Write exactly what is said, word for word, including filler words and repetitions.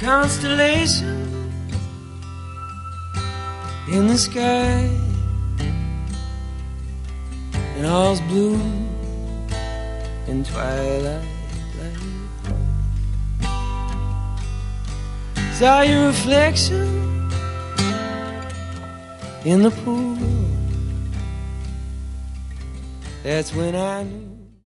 constellation in the sky, and all's blue in twilight light. Saw your reflection in the pool. That's when I knew